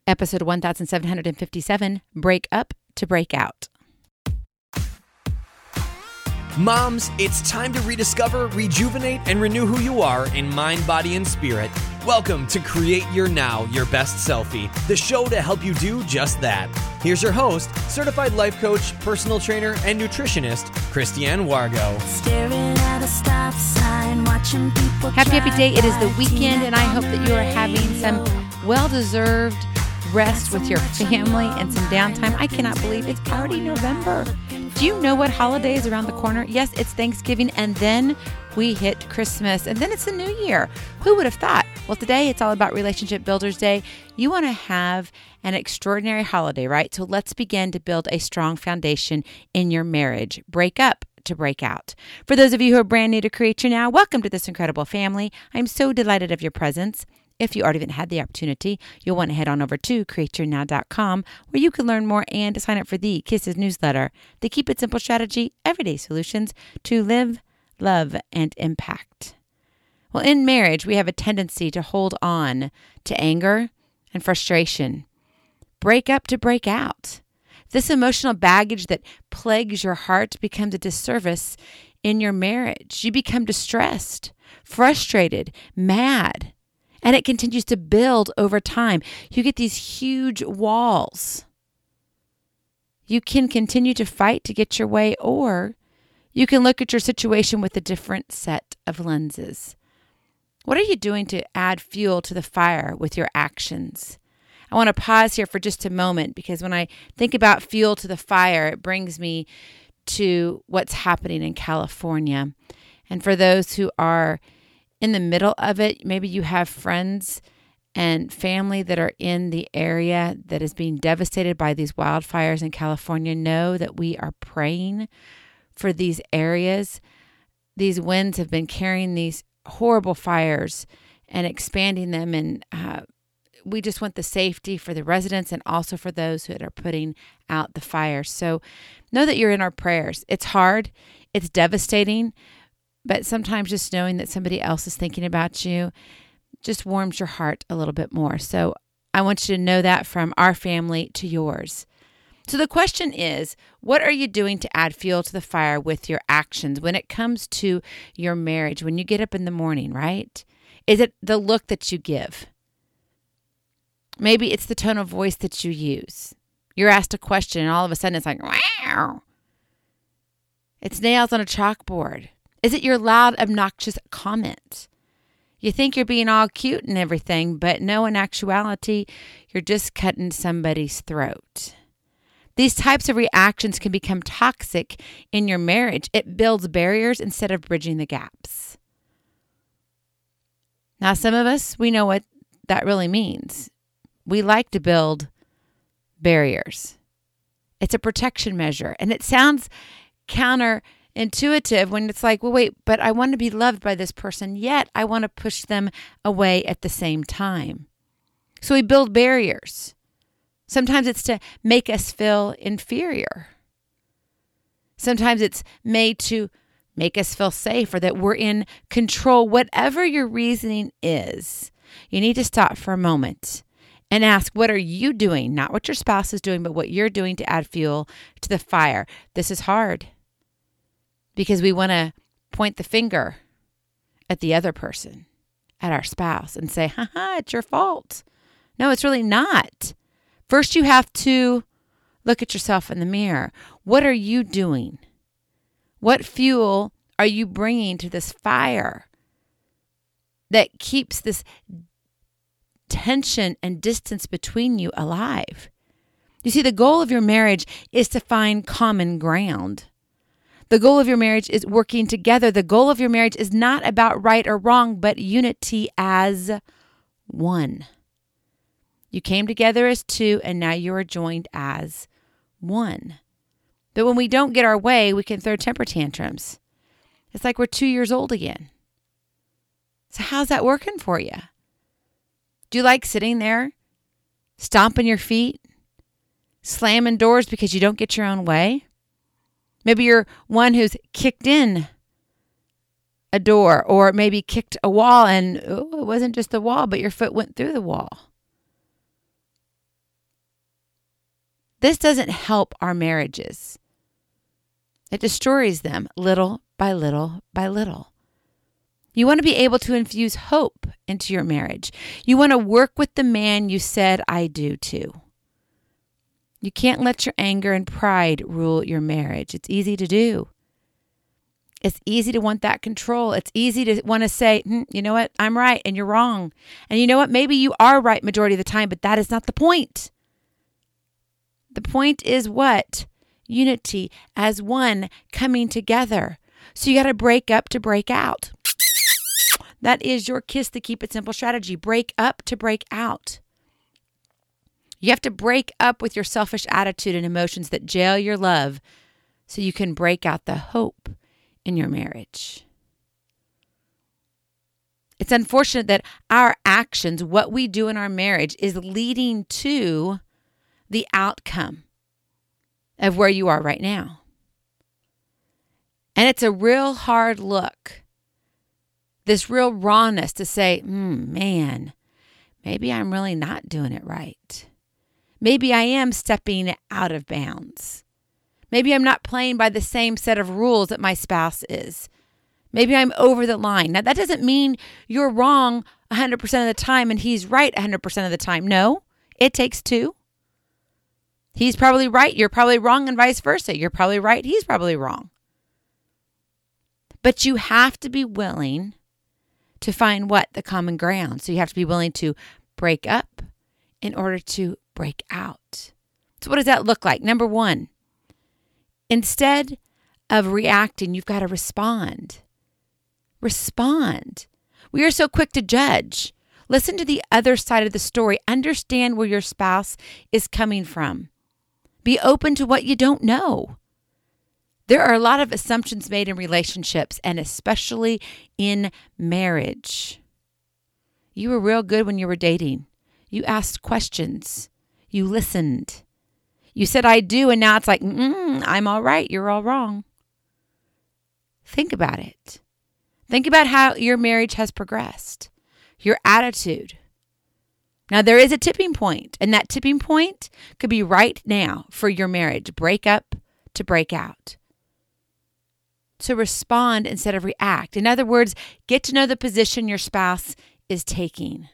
Episode 1757, Break Up to Break Out. Moms, it's time to rediscover, rejuvenate, and renew who you are in mind, body, and spirit. Welcome to Create Your Now, Your Best Selfie, the show to help you do just that. Here's your host, certified life coach, personal trainer, and nutritionist, Christiane Wargo. Staring at a stop sign, watching people Happy day. It is the weekend, and I hope that you are having some well-deserved rest with your family and some downtime. I cannot believe it's already November. Do you know what holiday is around the corner? Yes, it's Thanksgiving, and then we hit Christmas, and then it's the new year. Who would have thought? Well, today it's all about Relationship Builders Day. You want to have an extraordinary holiday, right? So let's begin to build a strong foundation in your marriage. Break up to break out. For those of you who are brand new to Create Your Now, welcome to this incredible family. I'm so delighted of your presence. If you already haven't had the opportunity, you'll want to head on over to createyournow.com where you can learn more and sign up for the Kisses newsletter, the Keep It Simple strategy, everyday solutions to live, love, and impact. Well, in marriage, we have a tendency to hold on to anger and frustration. Break up to break out. This emotional baggage that plagues your heart becomes a disservice in your marriage. You become distressed, frustrated, mad. And it continues to build over time. You get these huge walls. You can continue to fight to get your way, or you can look at your situation with a different set of lenses. What are you doing to add fuel to the fire with your actions? I want to pause here for just a moment because when I think about fuel to the fire, it brings me to what's happening in California. And for those who are in the middle of it, maybe you have friends and family that are in the area that is being devastated by these wildfires in California. Know that we are praying for these areas. These winds have been carrying these horrible fires and expanding them, and we just want the safety for the residents and also for those that are putting out the fires. So know that you're in our prayers. It's hard. It's devastating. But sometimes just knowing that somebody else is thinking about you just warms your heart a little bit more. So I want you to know that from our family to yours. So the question is, what are you doing to add fuel to the fire with your actions when it comes to your marriage? When you get up in the morning, right? Is it the look that you give? Maybe it's the tone of voice that you use. You're asked a question and all of a sudden it's like, wow. It's nails on a chalkboard. Is it your loud, obnoxious comment? You think you're being all cute and everything, but no, in actuality, you're just cutting somebody's throat. These types of reactions can become toxic in your marriage. It builds barriers instead of bridging the gaps. Now, some of us, we know what that really means. We like to build barriers. It's a protection measure, and it sounds counterintuitive when it's like, well, wait, but I want to be loved by this person, yet I want to push them away at the same time. So we build barriers. Sometimes it's to make us feel inferior. Sometimes it's made to make us feel safe or that we're in control. Whatever your reasoning is, you need to stop for a moment and ask, what are you doing? Not what your spouse is doing, but what you're doing to add fuel to the fire. This is hard because we want to point the finger at the other person, at our spouse, and say, it's your fault. No, it's really not. First, you have to look at yourself in the mirror. What are you doing? What fuel are you bringing to this fire that keeps this tension and distance between you alive? You see, the goal of your marriage is to find common ground. The goal of your marriage is working together. The goal of your marriage is not about right or wrong, but unity as one. You came together as two, and now you are joined as one. But when we don't get our way, we can throw temper tantrums. It's like we're 2 years old again. So how's that working for you? Do you like sitting there, stomping your feet, slamming doors because you don't get your own way? Maybe you're one who's kicked in a door or maybe kicked a wall and it wasn't just the wall, but your foot went through the wall. This doesn't help our marriages. It destroys them little by little by little. You want to be able to infuse hope into your marriage. You want to work with the man you said I do to. You can't let your anger and pride rule your marriage. It's easy to do. It's easy to want that control. It's easy to want to say, you know what, I'm right and you're wrong. And you know what, maybe you are right majority of the time, but that is not the point. The point is what? Unity as one coming together. So you got to break up to break out. That is your Kiss the Keep It Simple strategy. Break up to break out. You have to break up with your selfish attitude and emotions that jail your love so you can break out the hope in your marriage. It's unfortunate that our actions, what we do in our marriage, is leading to the outcome of where you are right now. And it's a real hard look, this real rawness to say, man, maybe I'm really not doing it right. Maybe I am stepping out of bounds. Maybe I'm not playing by the same set of rules that my spouse is. Maybe I'm over the line. Now, that doesn't mean you're wrong 100% of the time and he's right 100% of the time. No, it takes two. He's probably right. You're probably wrong and vice versa. You're probably right. He's probably wrong. But you have to be willing to find what? The common ground. So you have to be willing to break up in order to break out. So what does that look like? Number one, instead of reacting, you've got to respond. Respond. We are so quick to judge. Listen to the other side of the story. Understand where your spouse is coming from. Be open to what you don't know. There are a lot of assumptions made in relationships, and especially in marriage. You were real good when you were dating. You asked questions. You listened. You said, I do, and now it's like, I'm all right. You're all wrong. Think about it. Think about how your marriage has progressed. Your attitude. Now, there is a tipping point, and that tipping point could be right now for your marriage. Break up to break out. To respond instead of react. In other words, get to know the position your spouse is taking.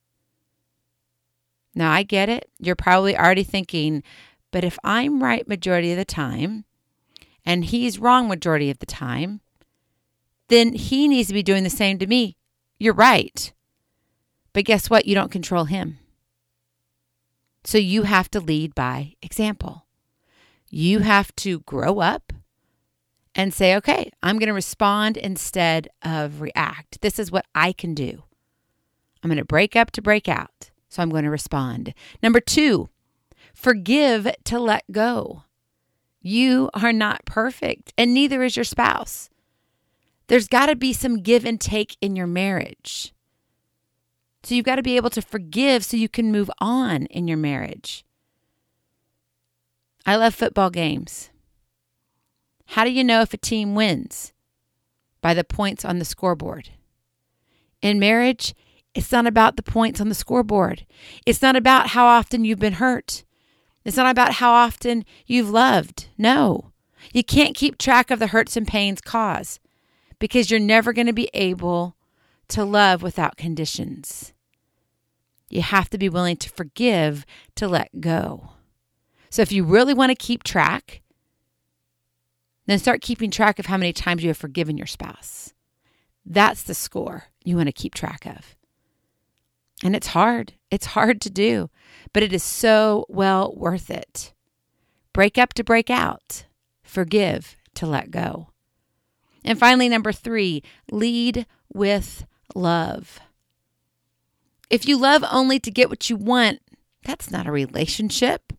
Now, I get it. You're probably already thinking, but if I'm right majority of the time and he's wrong majority of the time, then he needs to be doing the same to me. You're right. But guess what? You don't control him. So you have to lead by example. You have to grow up and say, okay, I'm going to respond instead of react. This is what I can do. I'm going to break up to break out. So I'm going to respond. Number two, forgive to let go. You are not perfect, and neither is your spouse. There's got to be some give and take in your marriage. So you've got to be able to forgive so you can move on in your marriage. I love football games. How do you know if a team wins? By the points on the scoreboard. In marriage, it's not about the points on the scoreboard. It's not about how often you've been hurt. It's not about how often you've loved. No, you can't keep track of the hurts and pains caused because you're never going to be able to love without conditions. You have to be willing to forgive to let go. So if you really want to keep track, then start keeping track of how many times you have forgiven your spouse. That's the score you want to keep track of. And it's hard. It's hard to do, but it is so well worth it. Break up to break out. Forgive to let go. And finally, number 3, lead with love. If you love only to get what you want, that's not a relationship.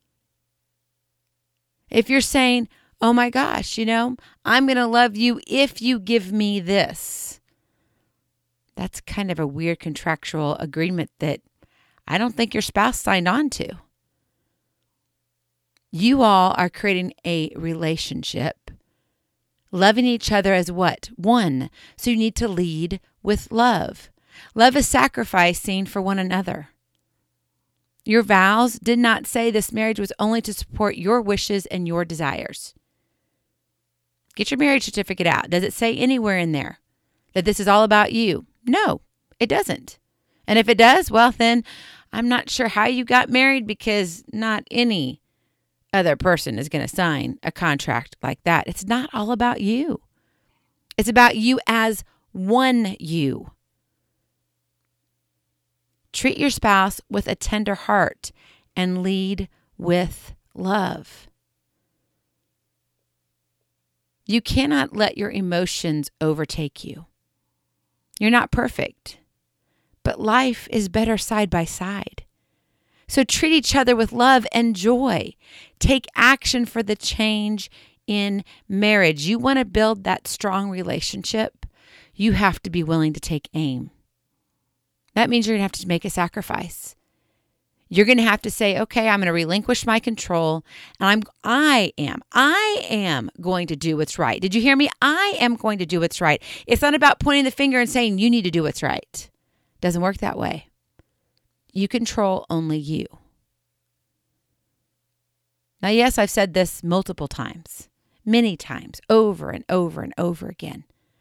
If you're saying, oh my gosh, I'm going to love you if you give me this. That's kind of a weird contractual agreement that I don't think your spouse signed on to. You all are creating a relationship, loving each other as what? One. So you need to lead with love. Love is sacrificing for one another. Your vows did not say this marriage was only to support your wishes and your desires. Get your marriage certificate out. Does it say anywhere in there that this is all about you? No, it doesn't. And if it does, well, then I'm not sure how you got married, because not any other person is going to sign a contract like that. It's not all about you. It's about you as one you. Treat your spouse with a tender heart and lead with love. You cannot let your emotions overtake you. You're not perfect, but life is better side by side. So treat each other with love and joy. Take action for the change in marriage. You want to build that strong relationship, you have to be willing to take aim. That means you're going to have to make a sacrifice. You're going to have to say, okay, I'm going to relinquish my control, and I am going to do what's right. Did you hear me? I am going to do what's right. It's not about pointing the finger and saying you need to do what's right. It doesn't work that way. You control only you. Now, yes, I've said this multiple times, many times, over and over and over again.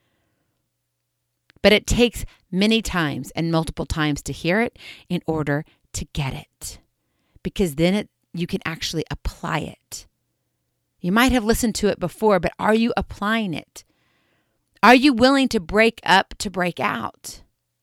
But it takes many times and multiple times to hear it in order to get it. Because then you can actually apply it. You might have listened to it before, but are you applying it? Are you willing to break up to break out?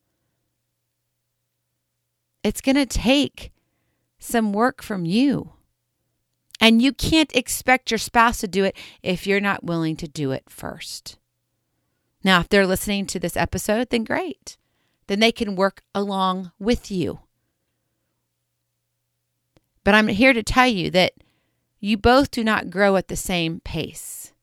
It's going to take some work from you. And you can't expect your spouse to do it if you're not willing to do it first. Now, if they're listening to this episode, then great. Then they can work along with you. But I'm here to tell you that you both do not grow at the same pace.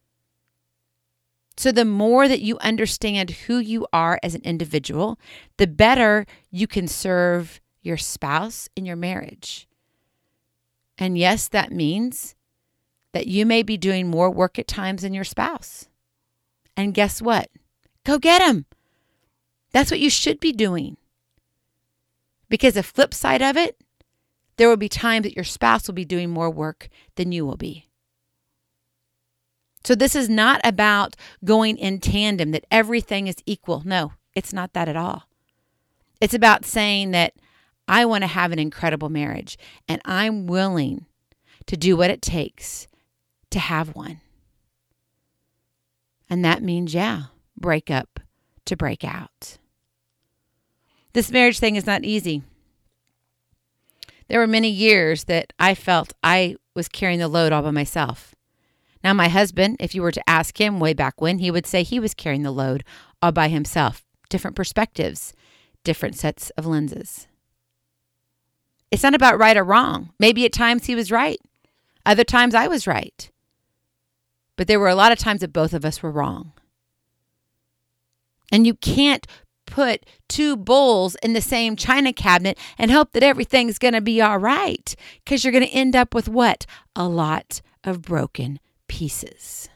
So the more that you understand who you are as an individual, the better you can serve your spouse in your marriage. And yes, that means that you may be doing more work at times than your spouse. And guess what? Go get him. That's what you should be doing. Because the flip side of it, there will be times that your spouse will be doing more work than you will be. So this is not about going in tandem, that everything is equal. No, it's not that at all. It's about saying that I want to have an incredible marriage, and I'm willing to do what it takes to have one. And that means, break up to break out. This marriage thing is not easy. There were many years that I felt I was carrying the load all by myself. Now, my husband, if you were to ask him way back when, he would say he was carrying the load all by himself. Different perspectives, different sets of lenses. It's not about right or wrong. Maybe at times he was right. Other times I was right. But there were a lot of times that both of us were wrong. And you can't put two bowls in the same china cabinet and hope that everything's going to be all right, because you're going to end up with what? A lot of broken pieces.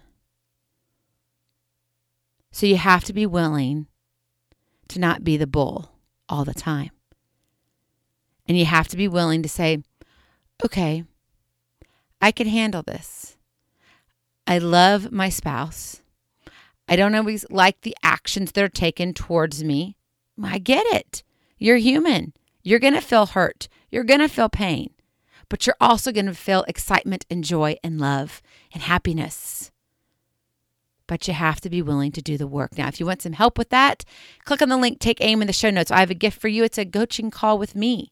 So you have to be willing to not be the bull all the time. And you have to be willing to say, okay, I can handle this. I love my spouse. I don't always like the actions that are taken towards me. I get it. You're human. You're going to feel hurt. You're going to feel pain. But you're also going to feel excitement and joy and love and happiness. But you have to be willing to do the work. Now, if you want some help with that, click on the link, Take Aim in the show notes. I have a gift for you. It's a coaching call with me.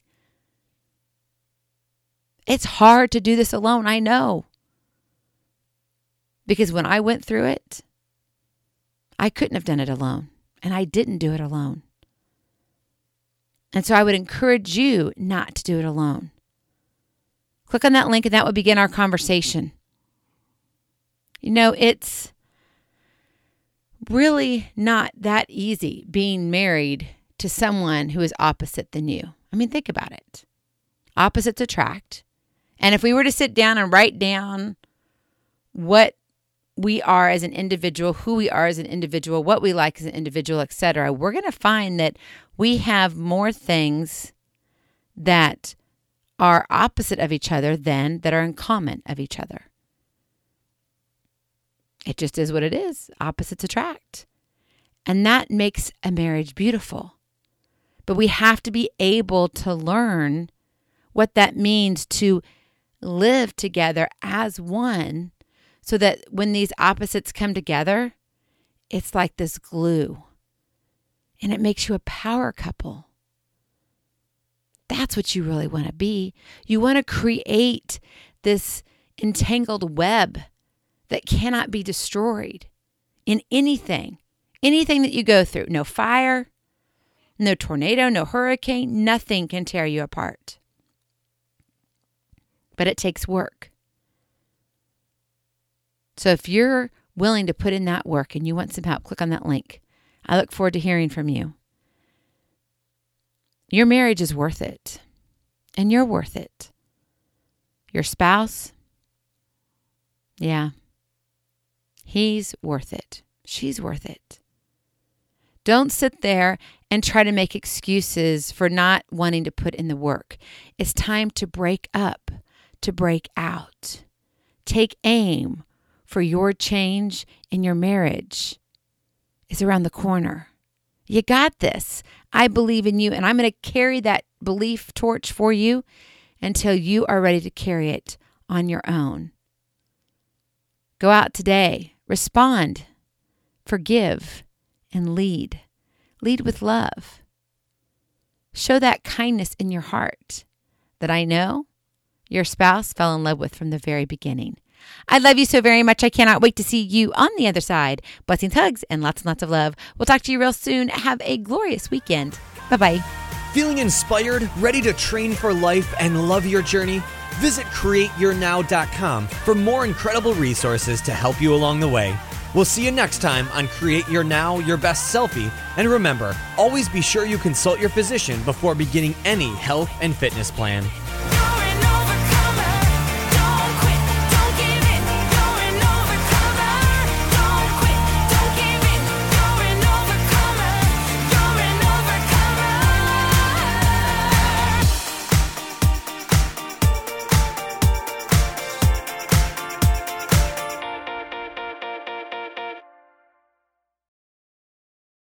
It's hard to do this alone, I know. Because when I went through it, I couldn't have done it alone. And I didn't do it alone. And so I would encourage you not to do it alone. Click on that link and that will begin our conversation. You know, it's really not that easy being married to someone who is opposite than you. I mean, think about it. Opposites attract. And if we were to sit down and write down what we are as an individual, who we are as an individual, what we like as an individual, etc., we're going to find that we have more things that are opposite of each other than that are in common of each other. It just is what it is. Opposites attract. And that makes a marriage beautiful. But we have to be able to learn what that means to live together as one, so that when these opposites come together, it's like this glue. And it makes you a power couple. That's what you really want to be. You want to create this entangled web that cannot be destroyed in anything that you go through. No fire, no tornado, no hurricane, nothing can tear you apart. But it takes work. So if you're willing to put in that work and you want some help, click on that link. I look forward to hearing from you. Your marriage is worth it. And you're worth it. Your spouse, yeah, he's worth it. She's worth it. Don't sit there and try to make excuses for not wanting to put in the work. It's time to break up, to break out. Take aim, for your change in your marriage is around the corner. You got this. I believe in you, and I'm going to carry that belief torch for you until you are ready to carry it on your own. Go out today, respond, forgive, and lead. Lead with love. Show that kindness in your heart that I know your spouse fell in love with from the very beginning. I love you so very much. I cannot wait to see you on the other side. Blessings, hugs, and lots of love. We'll talk to you real soon. Have a glorious weekend. Bye-bye. Feeling inspired, ready to train for life and love your journey? Visit CreateYourNow.com for more incredible resources to help you along the way. We'll see you next time on Create Your Now, Your Best Selfie. And remember, always be sure you consult your physician before beginning any health and fitness plan.